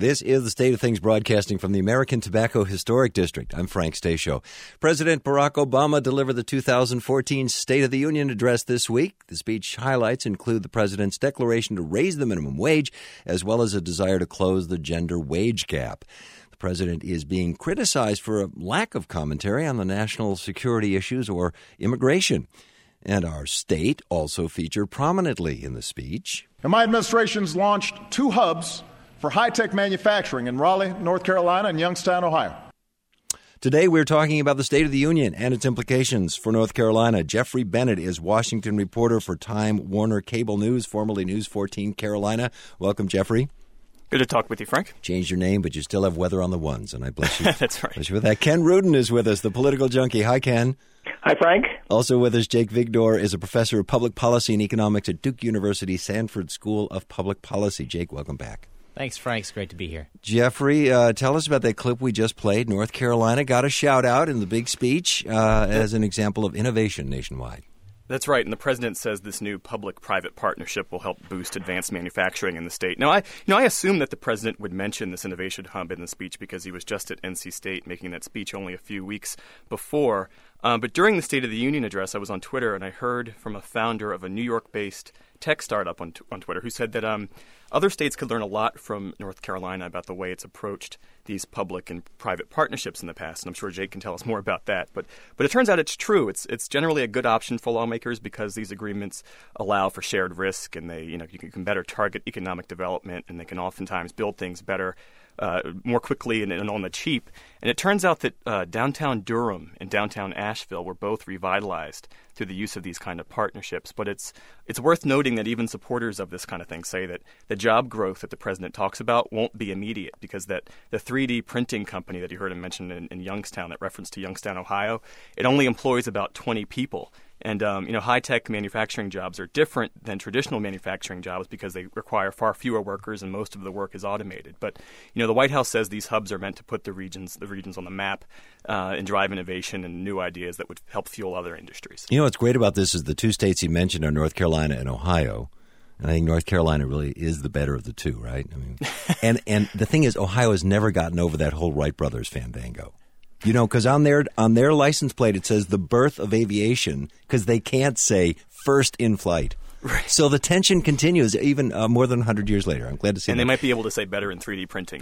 This is the State of Things broadcasting from the American Tobacco Historic District. I'm Frank Stasio. President Barack Obama delivered the 2014 State of the Union address this week. The speech highlights include the president's declaration to raise the minimum wage, as well as a desire to close the gender wage gap. The president is being criticized for a lack of commentary on the national security issues or immigration. And our state also featured prominently in the speech. And my administration's launched 2 hubs for high-tech manufacturing in Raleigh, North Carolina, and Youngstown, Ohio. Today we're talking about the State of the Union and its implications for North Carolina. Jeffrey Bennett is Washington reporter for Time Warner Cable News, formerly News 14 Carolina. Welcome, Jeffrey. Good to talk with you, Frank. Changed your name, but you still have weather on the ones, and I bless you. That's right. Bless you with that. Ken Rudin is with us, the political junkie. Hi, Ken. Hi, Frank. Also with us, Jake Vigdor is a professor of public policy and economics at Duke University Sanford School of Public Policy. Jake, welcome back. Thanks, Frank. It's great to be here. Jeffrey, tell us about that clip we just played. North Carolina got a shout-out in the big speech as an example of innovation nationwide. That's right, and the president says this new public-private partnership will help boost advanced manufacturing in the state. Now, I assumed that the president would mention this innovation hub in the speech because he was just at NC State making that speech only a few weeks before. But during the State of the Union address, I was on Twitter, and I heard from a founder of a New York-based tech startup on Twitter who said that other states could learn a lot from North Carolina about the way it's approached these public and private partnerships in the past. And I'm sure Jake can tell us more about that. But it turns out it's true. It's generally a good option for lawmakers because these agreements allow for shared risk, and you can better target economic development, and they can oftentimes build things better, more quickly and on the cheap. And it turns out that downtown Durham and downtown Asheville were both revitalized through the use of these kind of partnerships. But it's worth noting that even supporters of this kind of thing say that the job growth that the president talks about won't be immediate because that the 3D printing company that you heard him mention in Youngstown, that reference to Youngstown, Ohio, it only employs about 20 people. And, high-tech manufacturing jobs are different than traditional manufacturing jobs because they require far fewer workers and most of the work is automated. But, the White House says these hubs are meant to put the regions on the map and drive innovation and new ideas that would help fuel other industries. What's great about this is the 2 states you mentioned are North Carolina and Ohio. And I think North Carolina really is the better of the 2, right? I mean, and the thing is, Ohio has never gotten over that whole Wright brothers fandango. Because on their license plate it says the birth of aviation because they can't say first in flight. Right. So the tension continues even more than 100 years later. I'm glad to see that. And they might be able to say better in 3D printing.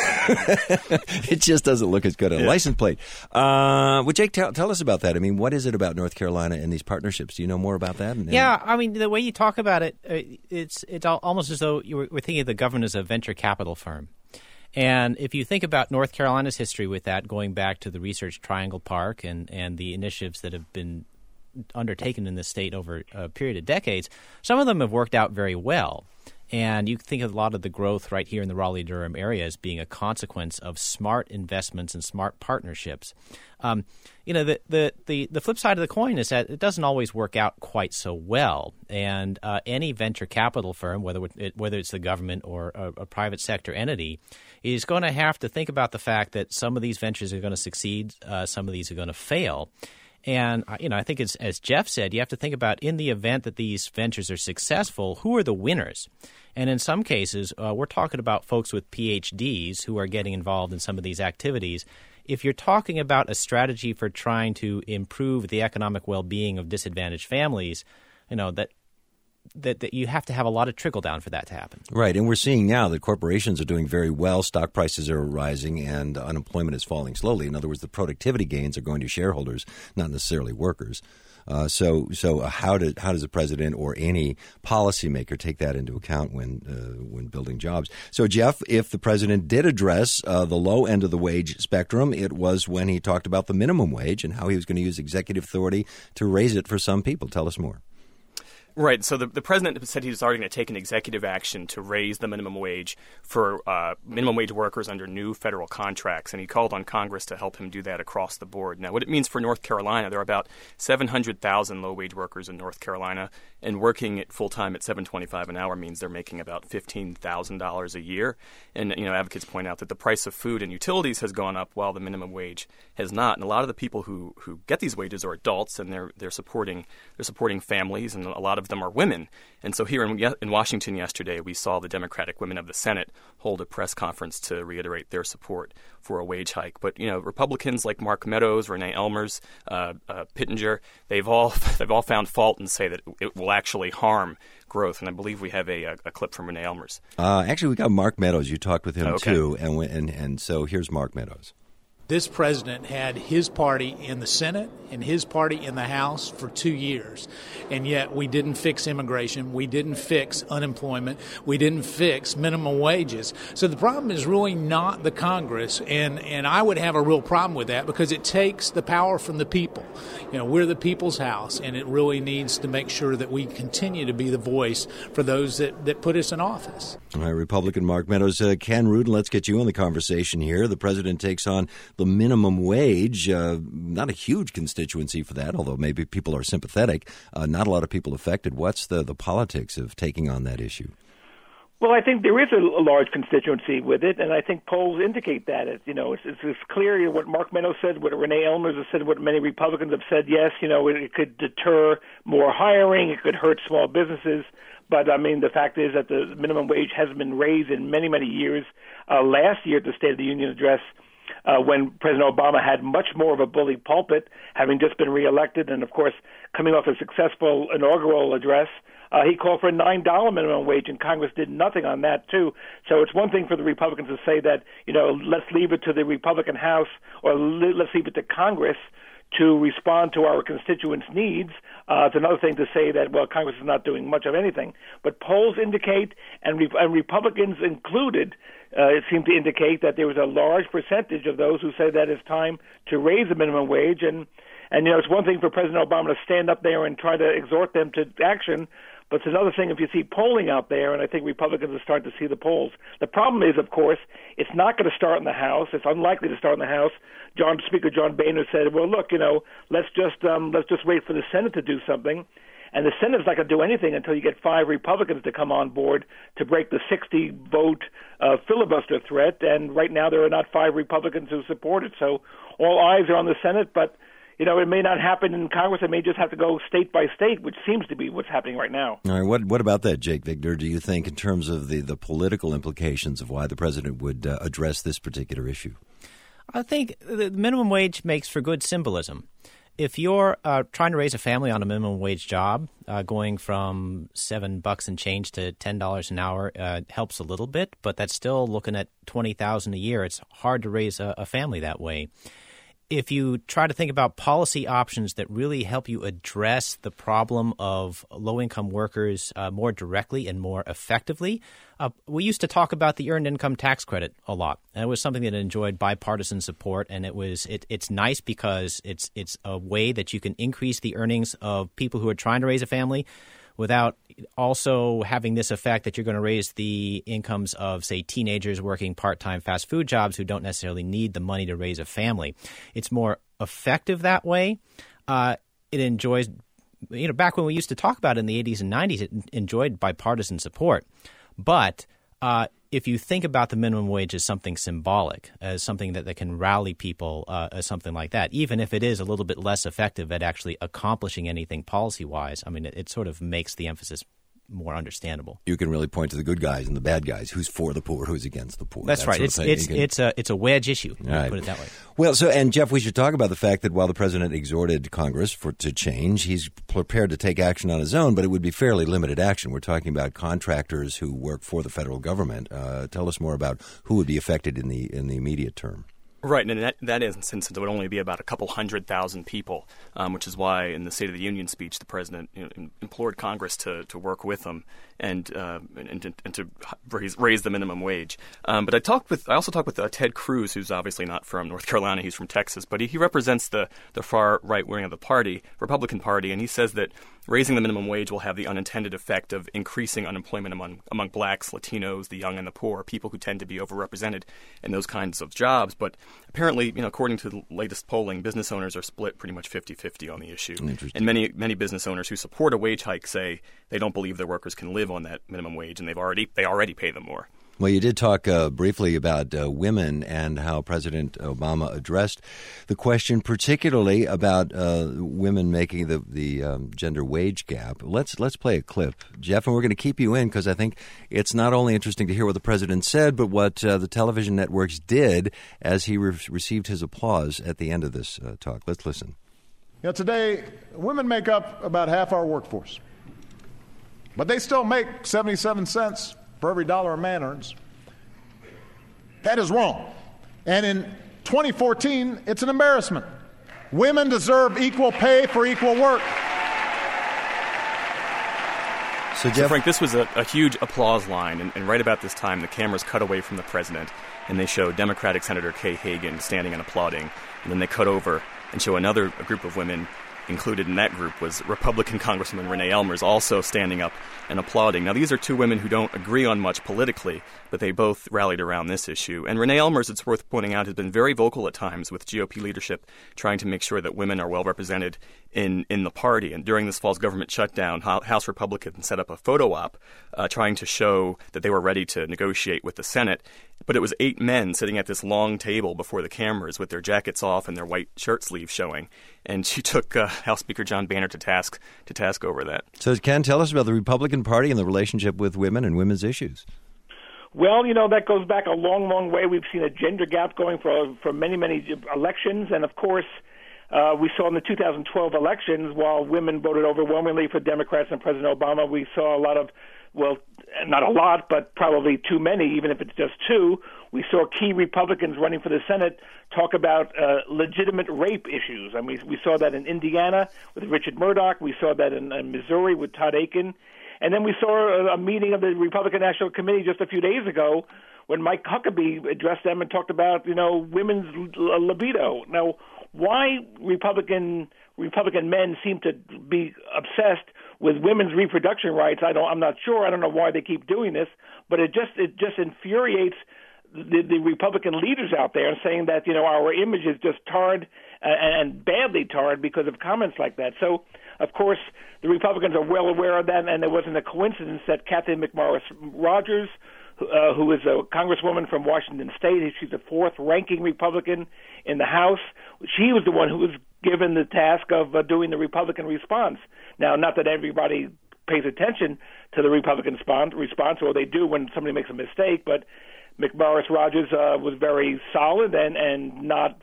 It just doesn't look as good on a license plate. Well, Jake, tell us about that. I mean, what is it about North Carolina and these partnerships? Do you know more about that? Yeah, I mean, the way you talk about it, it's almost as though we're thinking of the government as a venture capital firm. And if you think about North Carolina's history with that, going back to the Research Triangle Park and the initiatives that have been undertaken in the state over a period of decades, some of them have worked out very well. And you think of a lot of the growth right here in the Raleigh-Durham area as being a consequence of smart investments and smart partnerships. The flip side of the coin is that it doesn't always work out quite so well. And any venture capital firm, whether it's the government or a private sector entity, is going to have to think about the fact that some of these ventures are going to succeed, some of these are going to fail. And, I think as Jeff said, you have to think about in the event that these ventures are successful, who are the winners? And in some cases, we're talking about folks with PhDs who are getting involved in some of these activities. If you're talking about a strategy for trying to improve the economic well-being of disadvantaged families, that you have to have a lot of trickle-down for that to happen. Right, and we're seeing now that corporations are doing very well, stock prices are rising, and unemployment is falling slowly. In other words, the productivity gains are going to shareholders, not necessarily workers. So how does the president or any policymaker take that into account when building jobs? So, Jeff, if the president did address the low end of the wage spectrum, it was when he talked about the minimum wage and how he was going to use executive authority to raise it for some people. Tell us more. Right. So the president said he was already going to take an executive action to raise the minimum wage for minimum wage workers under new federal contracts, and he called on Congress to help him do that across the board. Now, what it means for North Carolina, there are about 700,000 low-wage workers in North Carolina, and working at full-time at $7.25 an hour means they're making about $15,000 a year. And, advocates point out that the price of food and utilities has gone up while the minimum wage has not. And a lot of the people who get these wages are adults, and they're supporting families, and a lot of of them are women. And so here in Washington yesterday, we saw the Democratic women of the Senate hold a press conference to reiterate their support for a wage hike. But, Republicans like Mark Meadows, Renee Elmers, Pittenger, they've all found fault and say that it will actually harm growth. And I believe we have a clip from Renee Elmers. Actually, we got Mark Meadows. You talked with him, too. And so here's Mark Meadows. This president had his party in the Senate and his party in the House for 2 years, and yet we didn't fix immigration, we didn't fix unemployment, we didn't fix minimum wages. So the problem is really not the Congress, and I would have a real problem with that because it takes the power from the people. We're the people's house, and it really needs to make sure that we continue to be the voice for those that put us in office. All right, Republican Mark Meadows. Ken Rudin, let's get you on the conversation here. The president takes on the minimum wage, not a huge constituency for that, although maybe people are sympathetic. Not a lot of people affected. What's the politics of taking on that issue? Well, I think there is a large constituency with it, and I think polls indicate that. It's clear what Mark Meadows said, what Renee Elmers has said, what many Republicans have said. Yes, it could deter more hiring, it could hurt small businesses. But, the fact is that the minimum wage hasn't been raised in many, many years. Last year at the State of the Union address, when President Obama had much more of a bully pulpit, having just been reelected, and, of course, coming off a successful inaugural address, he called for a $9 minimum wage, and Congress did nothing on that, too. So it's one thing for the Republicans to say that, let's leave it to the Republican House or let's leave it to Congress to respond to our constituents' needs. It's another thing to say that, well, Congress is not doing much of anything. But polls indicate, and Republicans included, it seemed to indicate that there was a large percentage of those who say that it's time to raise the minimum wage. And it's one thing for President Obama to stand up there and try to exhort them to action, but it's another thing if you see polling out there, and I think Republicans are starting to see the polls. The problem is, of course, it's not going to start in the House. It's unlikely to start in the House. Speaker John Boehner said, well, look, let's just wait for the Senate to do something. And the Senate's not going to do anything until you get 5 Republicans to come on board to break the 60-vote filibuster threat. And right now there are not 5 Republicans who support it. So all eyes are on the Senate, but it may not happen in Congress. It may just have to go state by state, which seems to be what's happening right now. All right. What about that, Jake Vigner? Do you think in terms of the political implications of why the president would address this particular issue? I think the minimum wage makes for good symbolism. If you're trying to raise a family on a minimum wage job, going from $7 and change to $10 an hour helps a little bit, but that's still looking at $20,000 a year. It's hard to raise a family that way. If you try to think about policy options that really help you address the problem of low-income workers more directly and more effectively, we used to talk about the Earned Income Tax Credit a lot. And it was something that enjoyed bipartisan support, and it's nice because it's a way that you can increase the earnings of people who are trying to raise a family without also having this effect that you're going to raise the incomes of, say, teenagers working part-time fast food jobs who don't necessarily need the money to raise a family. It's more effective that way. It enjoys, back when we used to talk about it in the 80s and 90s, it enjoyed bipartisan support. But if you think about the minimum wage as something symbolic, as something that can rally people, as something like that, even if it is a little bit less effective at actually accomplishing anything policy-wise, it sort of makes the emphasis more understandable. You can really point to the good guys and the bad guys. Who's for the poor? Who's against the poor? That's right. It's a wedge issue. Right. Put it that way. Well, and Jeff, we should talk about the fact that while the president exhorted Congress to change, he's prepared to take action on his own, but it would be fairly limited action. We're talking about contractors who work for the federal government. Tell us more about who would be affected in the immediate term. Right, and in that instance, it would only be about a couple 100,000 people, which is why in the State of the Union speech, the president implored Congress to work with them and to raise the minimum wage. But I also talked with Ted Cruz, who's obviously not from North Carolina, he's from Texas, but he represents the far right wing of the party, Republican Party, and he says that raising the minimum wage will have the unintended effect of increasing unemployment among blacks, Latinos, the young and the poor, people who tend to be overrepresented in those kinds of jobs. But apparently, according to the latest polling, business owners are split pretty much 50-50 on the issue. And many business owners who support a wage hike say they don't believe their workers can live on that minimum wage, and they already pay them more. Well, you did talk briefly about women and how President Obama addressed the question, particularly about women making the gender wage gap. Let's play a clip, Jeff, and we're going to keep you in because I think it's not only interesting to hear what the president said, but what the television networks did as he received his applause at the end of this talk. Let's listen. You know, today, women make up about half our workforce, but they still make 77 cents for every dollar a man earns. That is wrong. And in 2014, it's an embarrassment. Women deserve equal pay for equal work. So, Jeff, so Frank, this was a huge applause line, and right about this time, the cameras cut away from the president, and they show Democratic Senator Kay Hagan standing and applauding, and then they cut over and show a group of women. Included in that group was Republican Congresswoman Renee Elmers, also standing up and applauding. Now, these are two women who don't agree on much politically, but they both rallied around this issue. And Renee Elmers, it's worth pointing out, has been very vocal at times with GOP leadership, trying to make sure that women are well represented in the party. And during this fall's government shutdown, House Republicans set up a photo op trying to show that they were ready to negotiate with the Senate. But it was 8 men sitting at this long table before the cameras with their jackets off and their white shirt sleeves showing. And she took House Speaker John Boehner to task over that. So, Ken, tell us about the Republican Party and the relationship with women and women's issues. Well, you know, that goes back a long, long way. We've seen a gender gap going for many, many elections. And, of course, we saw in the 2012 elections, while women voted overwhelmingly for Democrats and President Obama, we saw a lot of, well, not a lot, but probably too many, even if it's just 2. We saw key Republicans running for the Senate talk about legitimate rape issues. I mean, we saw that in Indiana with Richard Murdoch. We saw that in Missouri with Todd Akin. And then we saw a meeting of the Republican National Committee just a few days ago when Mike Huckabee addressed them and talked about, you know, women's libido. Now, why Republican men seem to be obsessed with women's reproduction rights, I'm not sure. I don't know why they keep doing this, but it just infuriates the Republican leaders out there, saying that, you know, our image is just tarred and badly tarred because of comments like that. So, of course, the Republicans are well aware of that, and it wasn't a coincidence that Kathy McMorris Rodgers, who is a congresswoman from Washington State, she's the 4th-ranking Republican in the House. She was the one who was given the task of doing the Republican response. Now, not that everybody pays attention to the Republican response, or they do when somebody makes a mistake, but McMorris Rodgers was very solid and not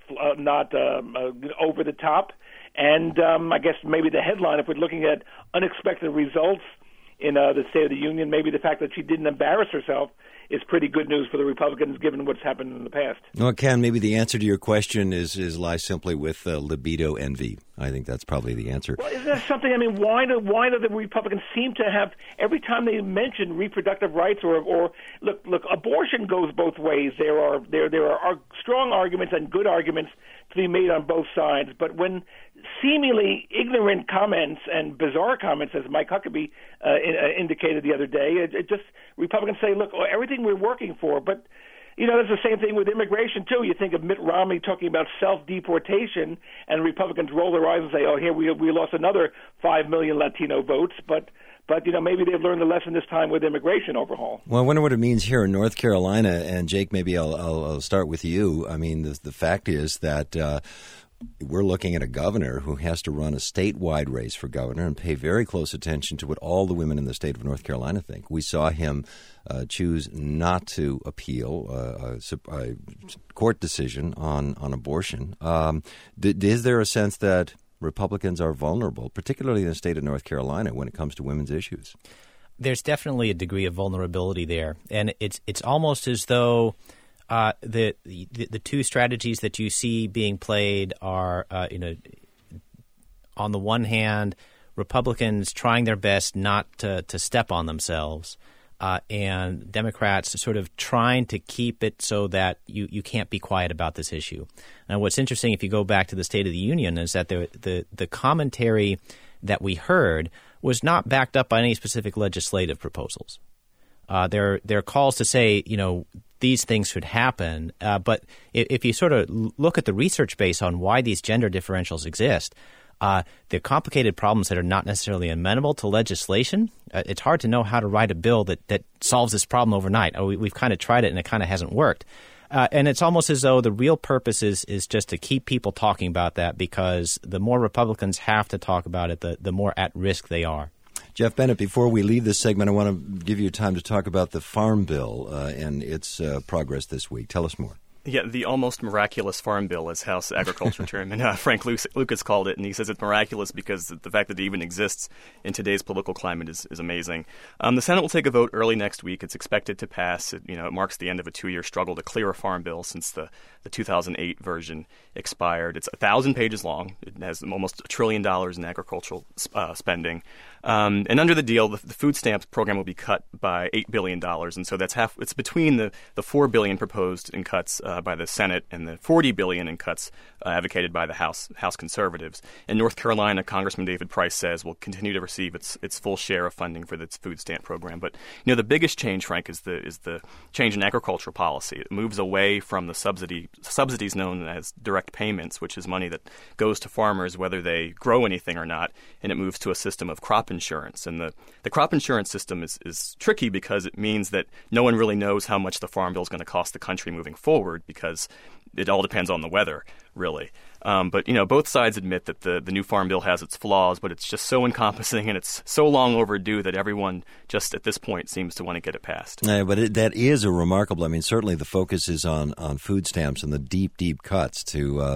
over the top. And I guess maybe the headline, if we're looking at unexpected results in the State of the Union, maybe the fact that she didn't embarrass herself is pretty good news for the Republicans, given what's happened in the past. Well, Ken, maybe the answer to your question lies simply with libido envy. I think that's probably the answer. Well, is that something? I mean, why do the Republicans seem to have, every time they mention reproductive rights or look, abortion goes both ways. There are strong arguments and good arguments to be made on both sides. But when seemingly ignorant comments and bizarre comments, as Mike Huckabee indicated the other day, it just Republicans say, look, everything we're working for, but you know, that's the same thing with immigration, too. You think of Mitt Romney talking about self-deportation, and Republicans roll their eyes and say, oh, here we lost another 5 million Latino votes. But you know, maybe they've learned the lesson this time with immigration overhaul. Well, I wonder what it means here in North Carolina. And, Jake, maybe I'll start with you. I mean, the fact is that we're looking at a governor who has to run a statewide race for governor and pay very close attention to what all the women in the state of North Carolina think. We saw him choose not to appeal a court decision on abortion. Is there a sense that Republicans are vulnerable, particularly in the state of North Carolina, when it comes to women's issues? There's definitely a degree of vulnerability there, and it's almost as though the two strategies that you see being played are, on the one hand, Republicans trying their best not to step on themselves, and Democrats sort of trying to keep it so that you can't be quiet about this issue. Now, what's interesting, if you go back to the State of the Union, is that the commentary that we heard was not backed up by any specific legislative proposals. There are calls to say, you know, these things should happen. But if you sort of look at the research base on why these gender differentials exist, They're complicated problems that are not necessarily amenable to legislation. It's hard to know how to write a bill that solves this problem overnight. We've kind of tried it, and it kind of hasn't worked. And it's almost as though the real purpose is just to keep people talking about that, because the more Republicans have to talk about it, the more at risk they are. Jeff Bennett, before we leave this segment, I want to give you time to talk about the Farm Bill and its progress this week. Tell us more. Yeah, the almost miraculous Farm Bill, as House Agriculture Chairman Frank Lucas called it, and he says it's miraculous because the fact that it even exists in today's political climate is amazing. The Senate will take a vote early next week. It's expected to pass. It marks the end of a 2-year struggle to clear a Farm Bill since the 2008 version expired. It's 1,000 pages long. It has almost $1 trillion in agricultural spending. And under the deal, the food stamps program will be cut by $8 billion, and so that's half. It's between the $4 billion proposed in cuts by the Senate and the $40 billion in cuts advocated by the House conservatives. In North Carolina, Congressman David Price says will continue to receive its full share of funding for its food stamp program. But the biggest change, Frank, is the change in agricultural policy. It moves away from the subsidies known as direct payments, which is money that goes to farmers whether they grow anything or not, and it moves to a system of crop insurance. And the crop insurance system is tricky because it means that no one really knows how much the Farm Bill is going to cost the country moving forward, because it all depends on the weather, really. But both sides admit that the new Farm Bill has its flaws, but it's just so encompassing and it's so long overdue that everyone just at this point seems to want to get it passed. Yeah, but that is a remarkable. I mean, certainly the focus is on food stamps and the deep cuts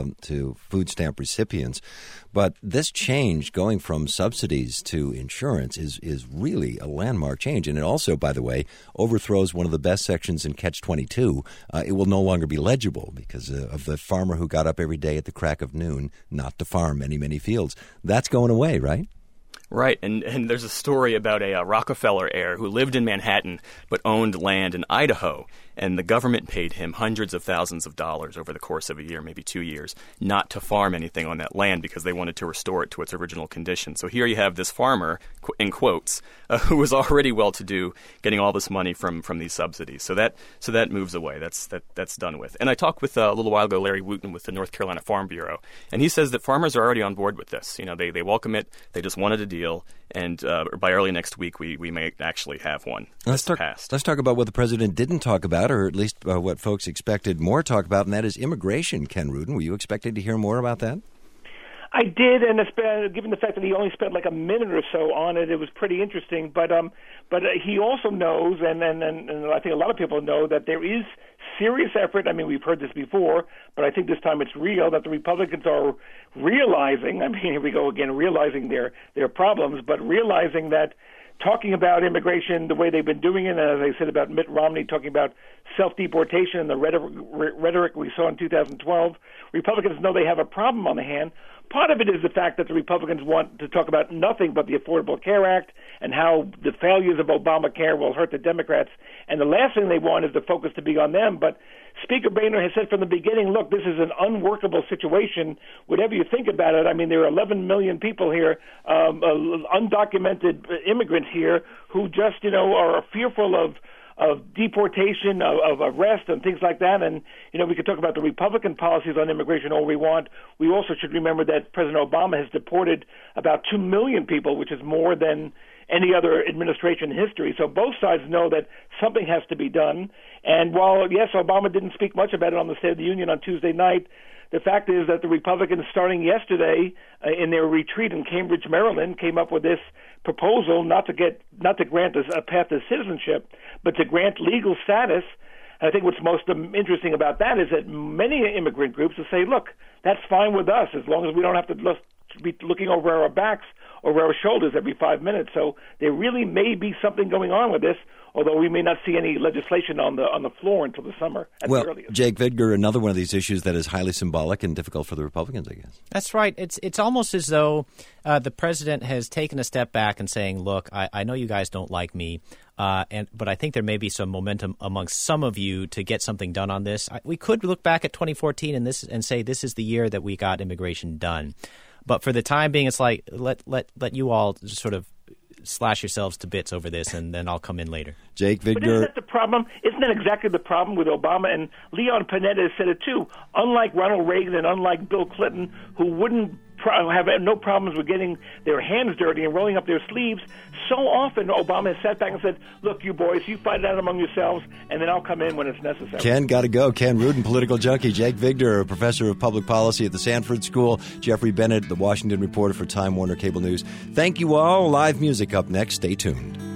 to food stamp recipients. But this change, going from subsidies to insurance, is really a landmark change. And it also, by the way, overthrows one of the best sections in Catch-22. It will no longer be legible because of the farmer who got up every day at the crack of noon not to farm many fields. That's going away, right? Right, and there's a story about a Rockefeller heir who lived in Manhattan but owned land in Idaho, and the government paid him hundreds of thousands of dollars over the course of a year, maybe 2 years, not to farm anything on that land because they wanted to restore it to its original condition. So here you have this farmer, in quotes, who was already well-to-do, getting all this money from these subsidies. So that moves away. That's done with. And I talked with a little while ago Larry Wooten with the North Carolina Farm Bureau, and he says that farmers are already on board with this. They welcome it. They just wanted a deal, and by early next week we may actually have one. Let's talk about what the president didn't talk about, or at least what folks expected more talk about, and that is immigration. Ken Rudin, were you expecting to hear more about that? I did, and given the fact that he only spent like a minute or so on it, it was pretty interesting. But he also knows, and I think a lot of people know, that there is serious effort. I mean, we've heard this before, but I think this time it's real, that the Republicans are realizing, I mean, here we go again, realizing their problems, but realizing that talking about immigration the way they've been doing it, and as I said about Mitt Romney talking about self-deportation and the rhetoric we saw in 2012, Republicans know they have a problem on the hand. Part of it is the fact that the Republicans want to talk about nothing but the Affordable Care Act and how the failures of Obamacare will hurt the Democrats. And the last thing they want is the focus to be on them. But Speaker Boehner has said from the beginning, look, this is an unworkable situation. Whatever you think about it, I mean, there are 11 million people here, undocumented immigrants here, who just, are fearful of deportation, of arrest, and things like that. And, we could talk about the Republican policies on immigration all we want. We also should remember that President Obama has deported about 2 million people, which is more than any other administration in history. So both sides know that something has to be done. And while, yes, Obama didn't speak much about it on the State of the Union on Tuesday night, the fact is that the Republicans, starting yesterday in their retreat in Cambridge, Maryland, came up with this proposal not to grant a path to citizenship, but to grant legal status. And I think what's most interesting about that is that many immigrant groups will say, look, that's fine with us as long as we don't have to be looking over our backs or over our shoulders every 5 minutes. So there really may be something going on with this, although we may not see any legislation on the floor until the summer at the earliest. Jake Vidger, another one of these issues that is highly symbolic and difficult for the Republicans, I guess. That's right. It's almost as though the president has taken a step back and saying, look, I know you guys don't like me, but I think there may be some momentum amongst some of you to get something done on this. We could look back at 2014 and say this is the year that we got immigration done. But for the time being, it's like let you all just sort of slash yourselves to bits over this, and then I'll come in later. Jake Vidger. But isn't that the problem? Isn't that exactly the problem with Obama? And Leon Panetta has said it too. Unlike Ronald Reagan and unlike Bill Clinton, who wouldn't have no problems with getting their hands dirty and rolling up their sleeves. So often Obama has sat back and said, look, you boys, you fight it out among yourselves, and then I'll come in when it's necessary. Ken, got to go. Ken Rudin, political junkie. Jake Vigdor, a professor of public policy at the Sanford School. Jeffrey Bennett, the Washington reporter for Time Warner Cable News. Thank you all. Live music up next. Stay tuned.